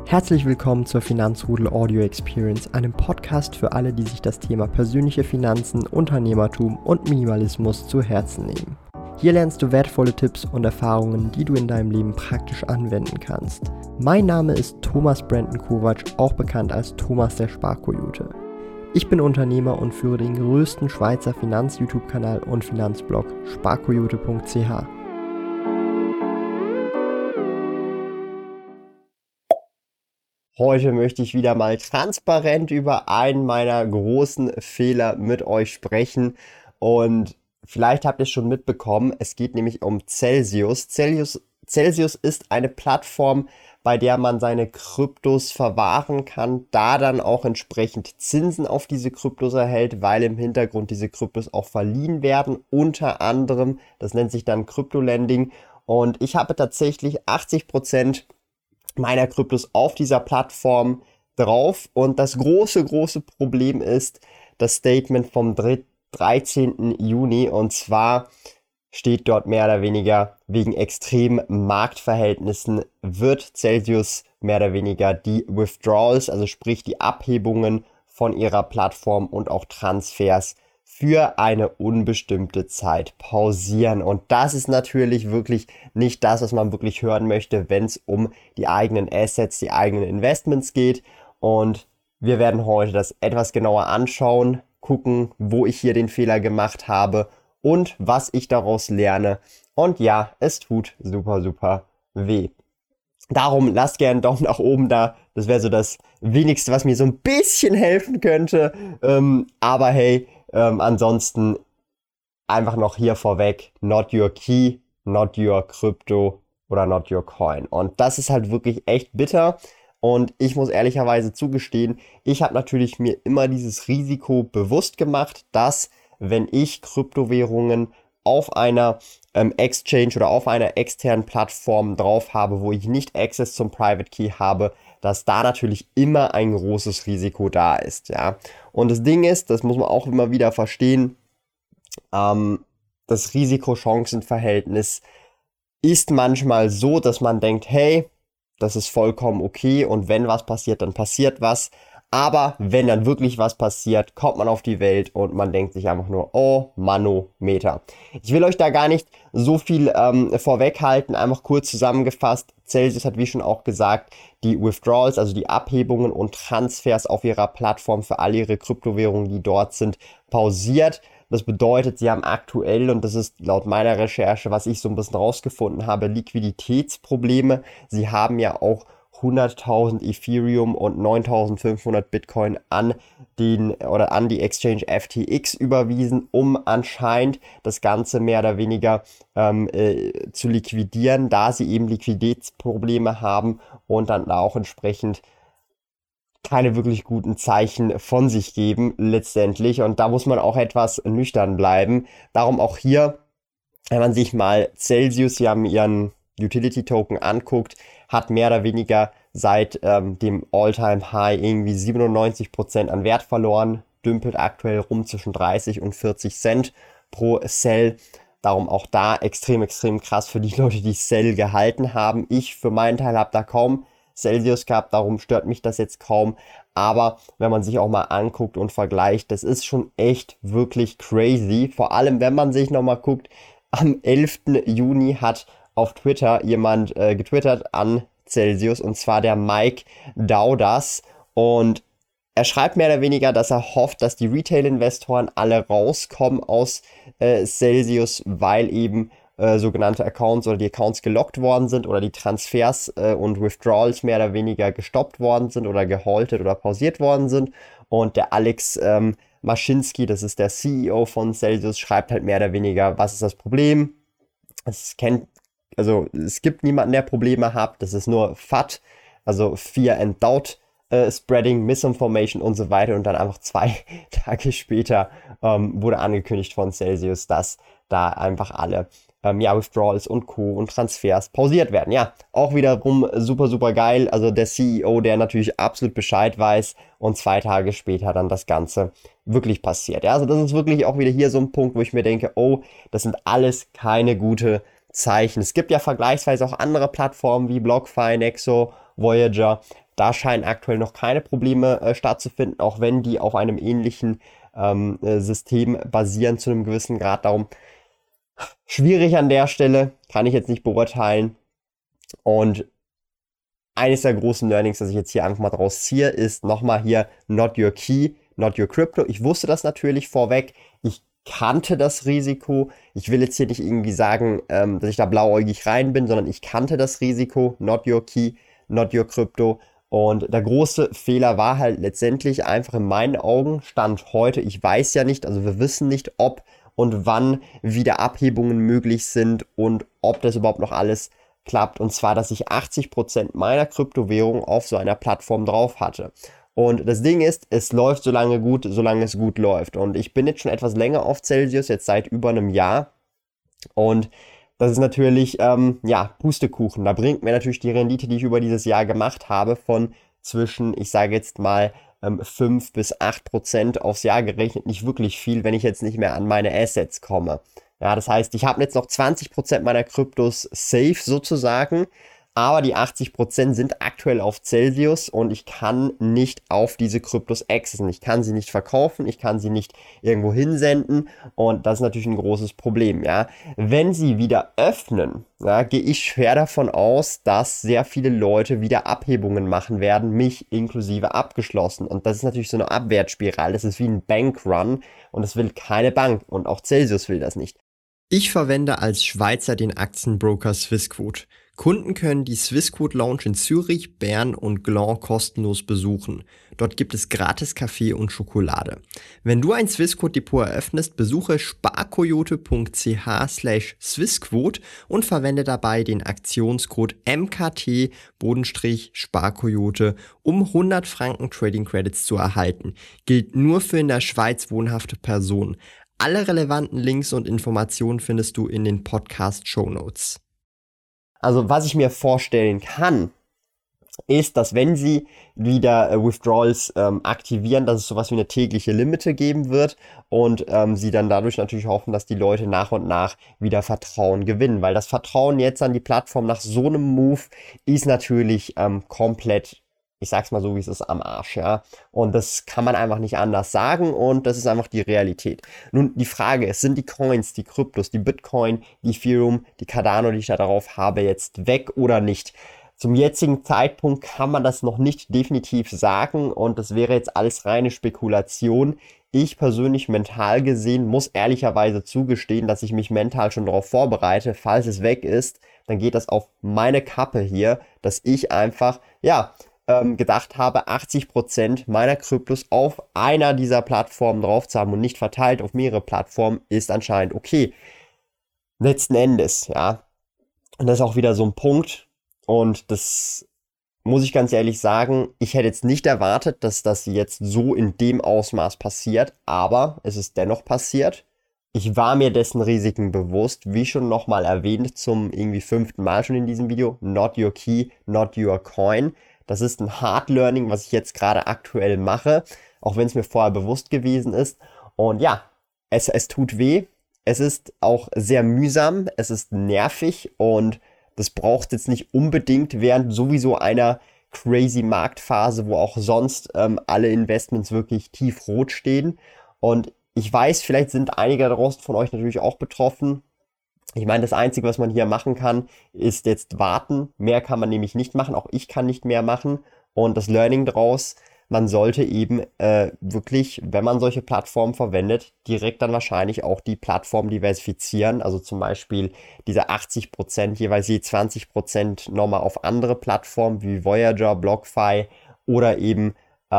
Herzlich willkommen zur Finanzrudel Audio Experience, einem Podcast für alle, die sich das Thema persönliche Finanzen, Unternehmertum und Minimalismus zu Herzen nehmen. Hier lernst du wertvolle Tipps und Erfahrungen, die du in deinem Leben praktisch anwenden kannst. Mein Name ist Thomas Brandon Kovac, auch bekannt als Thomas der Sparkoyote. Ich bin Unternehmer und führe den größten Schweizer Finanz-YouTube-Kanal und Finanzblog sparkoyote.ch. Heute möchte ich wieder mal transparent über einen meiner großen Fehler mit euch sprechen und vielleicht habt ihr es schon mitbekommen, es geht nämlich um Celsius. Celsius ist eine Plattform, bei der man seine Kryptos verwahren kann, da dann auch entsprechend Zinsen auf diese Kryptos erhält, weil im Hintergrund diese Kryptos auch verliehen werden, unter anderem, das nennt sich dann Crypto-Lending, und ich habe tatsächlich 80% meiner Kryptos auf dieser Plattform drauf, und das große Problem ist das Statement vom 13. Juni, und zwar steht dort mehr oder weniger, wegen extremen Marktverhältnissen wird Celsius mehr oder weniger die Withdrawals, also sprich die Abhebungen von ihrer Plattform und auch Transfers für eine unbestimmte Zeit pausieren. Und das ist natürlich wirklich nicht das, was man wirklich hören möchte, wenn es um die eigenen Assets, die eigenen Investments geht. Und wir werden heute das etwas genauer anschauen, gucken, wo ich hier den Fehler gemacht habe und was ich daraus lerne. Und ja, es tut super weh. Darum lasst gerne einen Daumen nach oben da. Das wäre so das Wenigste, was mir so ein bisschen helfen könnte. Aber hey, ansonsten einfach noch hier vorweg, not your key, not your crypto oder not your coin. Und das ist halt wirklich echt bitter. Und ich muss ehrlicherweise zugestehen, ich habe natürlich mir immer dieses Risiko bewusst gemacht, dass wenn ich Kryptowährungen auf einer Exchange oder auf einer externen Plattform drauf habe, wo ich nicht Access zum Private Key habe, dass da natürlich immer ein großes Risiko da ist, ja. Und das Ding ist, das muss man auch immer wieder verstehen, das Risiko-Chancen-Verhältnis ist manchmal so, dass man denkt, hey, das ist vollkommen okay, und wenn was passiert, dann passiert was. Aber wenn dann wirklich was passiert, kommt man auf die Welt und man denkt sich einfach nur, oh Manometer. Ich will euch da gar nicht so viel vorweghalten, einfach kurz zusammengefasst. Celsius hat, wie schon auch gesagt, die Withdrawals, also die Abhebungen und Transfers auf ihrer Plattform für alle ihre Kryptowährungen, die dort sind, pausiert. Das bedeutet, sie haben aktuell, und das ist laut meiner Recherche, was ich so ein bisschen rausgefunden habe, Liquiditätsprobleme. Sie haben ja auch 100.000 Ethereum und 9.500 Bitcoin an die Exchange FTX überwiesen, um anscheinend das Ganze mehr oder weniger zu liquidieren, da sie eben Liquiditätsprobleme haben und dann auch entsprechend keine wirklich guten Zeichen von sich geben letztendlich, und da muss man auch etwas nüchtern bleiben. Darum auch hier, wenn man sich mal Celsius, sie haben ihren Utility-Token anguckt, hat mehr oder weniger seit dem All-Time-High irgendwie 97% an Wert verloren, dümpelt aktuell rum zwischen 30 und 40 Cent pro Cell. Darum auch da extrem krass für die Leute, die Cell gehalten haben. Ich für meinen Teil habe da kaum Celsius gehabt, darum stört mich das jetzt kaum. Aber wenn man sich auch mal anguckt und vergleicht, das ist schon echt wirklich crazy. Vor allem, wenn man sich nochmal guckt, am 11. Juni hat auf Twitter jemand getwittert an Celsius, und zwar der Mike Daudas, und er schreibt mehr oder weniger, dass er hofft, dass die Retail-Investoren alle rauskommen aus Celsius, weil eben sogenannte Accounts oder die Accounts gelockt worden sind oder die Transfers und Withdrawals mehr oder weniger gestoppt worden sind oder gehaltet oder pausiert worden sind. Und der Alex Mashinsky, das ist der CEO von Celsius, schreibt halt mehr oder weniger, was ist das Problem? Es gibt niemanden, der Probleme hat, das ist nur FUD, also Fear and Doubt Spreading, Misinformation und so weiter, und dann einfach 2 Tage später wurde angekündigt von Celsius, dass da einfach alle Withdrawals und Co. und Transfers pausiert werden. Ja, auch wiederum super geil, also der CEO, der natürlich absolut Bescheid weiß, und 2 Tage später dann das Ganze wirklich passiert. Ja, also das ist wirklich auch wieder hier so ein Punkt, wo ich mir denke, oh, das sind alles keine gute Zeichen. Es gibt ja vergleichsweise auch andere Plattformen wie BlockFi, Nexo, Voyager, Da scheinen aktuell noch keine Probleme stattzufinden, auch wenn die auf einem ähnlichen System basieren zu einem gewissen Grad. Darum schwierig an der Stelle, kann ich jetzt nicht beurteilen. Und eines der großen Learnings, das ich jetzt hier einfach mal draus ziehe, ist nochmal hier not your key, not your crypto. Ich wusste das natürlich vorweg. Ich kannte das Risiko. Ich will jetzt hier nicht irgendwie sagen, dass ich da blauäugig rein bin, sondern ich kannte das Risiko, not your key, not your crypto. Und der große Fehler war halt letztendlich einfach in meinen Augen, Stand heute, ich weiß ja nicht, also wir wissen nicht, ob und wann wieder Abhebungen möglich sind und ob das überhaupt noch alles klappt. Und zwar, dass ich 80% meiner Kryptowährung auf so einer Plattform drauf hatte. Und das Ding ist, es läuft so lange gut, solange es gut läuft. Und ich bin jetzt schon etwas länger auf Celsius, jetzt seit über einem Jahr. Und das ist natürlich, Pustekuchen. Da bringt mir natürlich die Rendite, die ich über dieses Jahr gemacht habe, von zwischen, ich sage jetzt mal, 5 bis 8% aufs Jahr gerechnet, nicht wirklich viel, wenn ich jetzt nicht mehr an meine Assets komme. Ja, das heißt, ich habe jetzt noch 20% meiner Kryptos safe sozusagen, aber die 80% sind aktuell auf Celsius und ich kann nicht auf diese Kryptos accessen. Ich kann sie nicht verkaufen, ich kann sie nicht irgendwo hinsenden und das ist natürlich ein großes Problem, ja. Wenn sie wieder öffnen, ja, gehe ich schwer davon aus, dass sehr viele Leute wieder Abhebungen machen werden, mich inklusive abgeschlossen. Und das ist natürlich so eine Abwärtsspirale, das ist wie ein Bankrun und das will keine Bank und auch Celsius will das nicht. Ich verwende als Schweizer den Aktienbroker Swissquote. Kunden können die Swissquote Lounge in Zürich, Bern und Gland kostenlos besuchen. Dort gibt es gratis Kaffee und Schokolade. Wenn du ein Swissquote Depot eröffnest, besuche sparkoyote.ch/Swissquote und verwende dabei den Aktionscode MKT-Sparkoyote, um 100 Franken Trading Credits zu erhalten. Gilt nur für in der Schweiz wohnhafte Personen. Alle relevanten Links und Informationen findest du in den Podcast-Shownotes. Also was ich mir vorstellen kann, ist, dass wenn sie wieder Withdrawals aktivieren, dass es sowas wie eine tägliche Limite geben wird und sie dann dadurch natürlich hoffen, dass die Leute nach und nach wieder Vertrauen gewinnen. Weil das Vertrauen jetzt an die Plattform nach so einem Move ist natürlich komplett, ich sag's mal so, wie es ist, am Arsch, ja. Und das kann man einfach nicht anders sagen und das ist einfach die Realität. Nun, die Frage ist, sind die Coins, die Kryptos, die Bitcoin, die Ethereum, die Cardano, die ich da drauf habe, jetzt weg oder nicht? Zum jetzigen Zeitpunkt kann man das noch nicht definitiv sagen und das wäre jetzt alles reine Spekulation. Ich persönlich mental gesehen muss ehrlicherweise zugestehen, dass ich mich mental schon darauf vorbereite, falls es weg ist, dann geht das auf meine Kappe hier, dass ich einfach, gedacht habe, 80% meiner Kryptos auf einer dieser Plattformen drauf zu haben und nicht verteilt auf mehrere Plattformen, ist anscheinend okay. Letzten Endes, ja. Und das ist auch wieder so ein Punkt. Und das muss ich ganz ehrlich sagen, ich hätte jetzt nicht erwartet, dass das jetzt so in dem Ausmaß passiert, aber es ist dennoch passiert. Ich war mir dessen Risiken bewusst, wie schon nochmal erwähnt, zum irgendwie 5. Mal schon in diesem Video, not your key, not your coin. Das ist ein Hard Learning, was ich jetzt gerade aktuell mache, auch wenn es mir vorher bewusst gewesen ist. Und ja, es tut weh, es ist auch sehr mühsam, es ist nervig und das braucht jetzt nicht unbedingt während sowieso einer crazy Marktphase, wo auch sonst alle Investments wirklich tiefrot stehen. Und ich weiß, vielleicht sind einige draußen von euch natürlich auch betroffen. Ich meine, das Einzige, was man hier machen kann, ist jetzt warten. Mehr kann man nämlich nicht machen. Auch ich kann nicht mehr machen. Und das Learning daraus, man sollte eben wirklich, wenn man solche Plattformen verwendet, direkt dann wahrscheinlich auch die Plattform diversifizieren. Also zum Beispiel diese 80%, jeweils je 20% nochmal auf andere Plattformen wie Voyager, BlockFi oder eben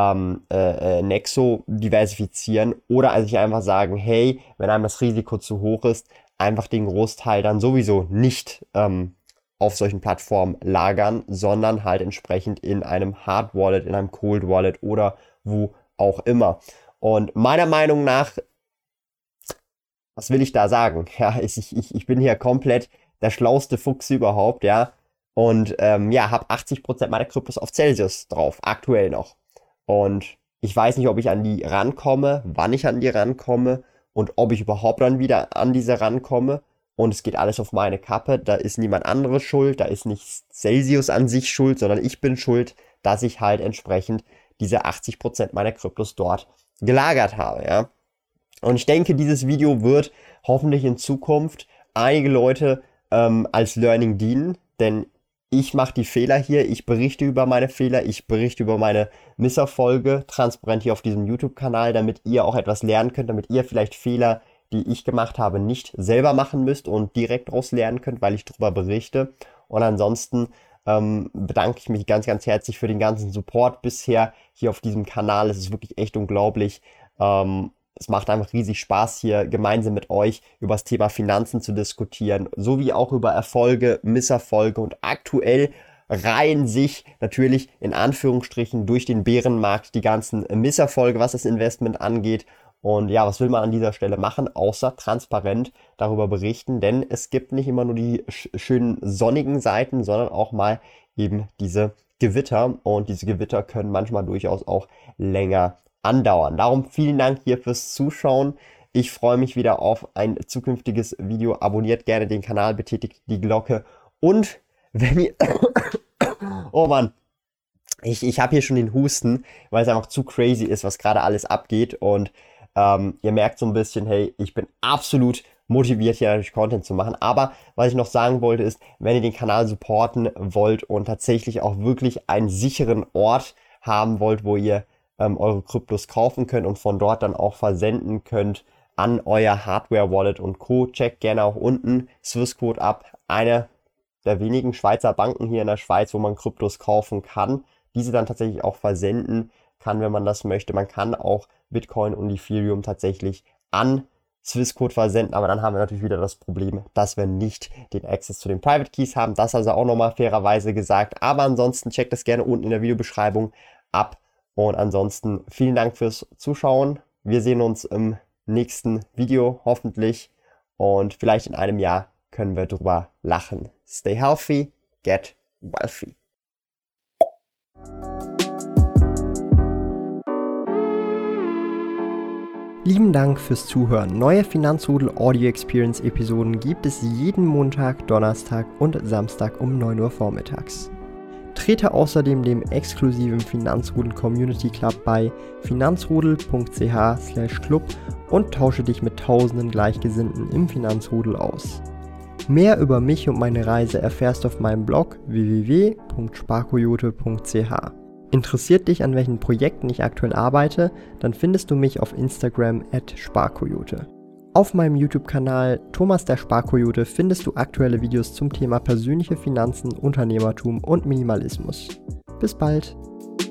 Nexo diversifizieren. Oder also ich einfach sagen, hey, wenn einem das Risiko zu hoch ist, einfach den Großteil dann sowieso nicht auf solchen Plattformen lagern, sondern halt entsprechend in einem Hard Wallet, in einem Cold Wallet oder wo auch immer. Und meiner Meinung nach, was will ich da sagen? Ja, ich bin hier komplett der schlauste Fuchs überhaupt, ja. Und habe 80% meiner Kryptos auf Celsius drauf, aktuell noch. Und ich weiß nicht, ob ich an die rankomme, wann ich an die rankomme und ob ich überhaupt dann wieder an diese rankomme. Und es geht alles auf meine Kappe. Da ist niemand anderes schuld. Da ist nicht Celsius an sich schuld, sondern ich bin schuld dass ich halt entsprechend diese 80% meiner Kryptos dort gelagert habe, ja. Und ich denke, dieses Video wird hoffentlich in Zukunft einige Leute als Learning dienen, denn ich mache die Fehler hier, ich berichte über meine Fehler, ich berichte über meine Misserfolge, transparent hier auf diesem YouTube-Kanal, damit ihr auch etwas lernen könnt, damit ihr vielleicht Fehler, die ich gemacht habe, nicht selber machen müsst und direkt daraus lernen könnt, weil ich darüber berichte. Und ansonsten bedanke ich mich ganz, ganz herzlich für den ganzen Support bisher hier auf diesem Kanal. Es ist wirklich echt unglaublich. Es macht einfach riesig Spaß, hier gemeinsam mit euch über das Thema Finanzen zu diskutieren, sowie auch über Erfolge, Misserfolge und aktuell reihen sich natürlich in Anführungsstrichen durch den Bärenmarkt die ganzen Misserfolge, was das Investment angeht. Und ja, was will man an dieser Stelle machen, außer transparent darüber berichten, denn es gibt nicht immer nur die schönen sonnigen Seiten, sondern auch mal eben diese Gewitter, und diese Gewitter können manchmal durchaus auch länger andauern. Darum vielen Dank hier fürs Zuschauen. Ich freue mich wieder auf ein zukünftiges Video. Abonniert gerne den Kanal, betätigt die Glocke, und wenn ihr... Oh Mann, ich habe hier schon den Husten, weil es einfach zu crazy ist, was gerade alles abgeht, und ihr merkt so ein bisschen, hey, ich bin absolut motiviert, hier natürlich Content zu machen. Aber was ich noch sagen wollte ist, wenn ihr den Kanal supporten wollt und tatsächlich auch wirklich einen sicheren Ort haben wollt, wo ihr eure Kryptos kaufen könnt und von dort dann auch versenden könnt an euer Hardware-Wallet und Co., checkt gerne auch unten Swissquote ab. Eine der wenigen Schweizer Banken hier in der Schweiz, wo man Kryptos kaufen kann, diese dann tatsächlich auch versenden kann, wenn man das möchte. Man kann auch Bitcoin und Ethereum tatsächlich an Swissquote versenden, aber dann haben wir natürlich wieder das Problem, dass wir nicht den Access zu den Private Keys haben. Das also auch nochmal fairerweise gesagt. Aber ansonsten checkt das gerne unten in der Videobeschreibung ab. Und ansonsten vielen Dank fürs Zuschauen. Wir sehen uns im nächsten Video hoffentlich. Und vielleicht in einem Jahr können wir drüber lachen. Stay healthy, get wealthy. Lieben Dank fürs Zuhören. Neue Finanzrudel Audio Experience Episoden gibt es jeden Montag, Donnerstag und Samstag um 9 Uhr vormittags. Trete außerdem dem exklusiven Finanzrudel Community Club bei finanzrudel.ch/club und tausche dich mit tausenden Gleichgesinnten im Finanzrudel aus. Mehr über mich und meine Reise erfährst du auf meinem Blog www.sparkoyote.ch. Interessiert dich, an welchen Projekten ich aktuell arbeite, dann findest du mich auf Instagram @sparkoyote. Auf meinem YouTube-Kanal Thomas der Sparkoyote findest du aktuelle Videos zum Thema persönliche Finanzen, Unternehmertum und Minimalismus. Bis bald!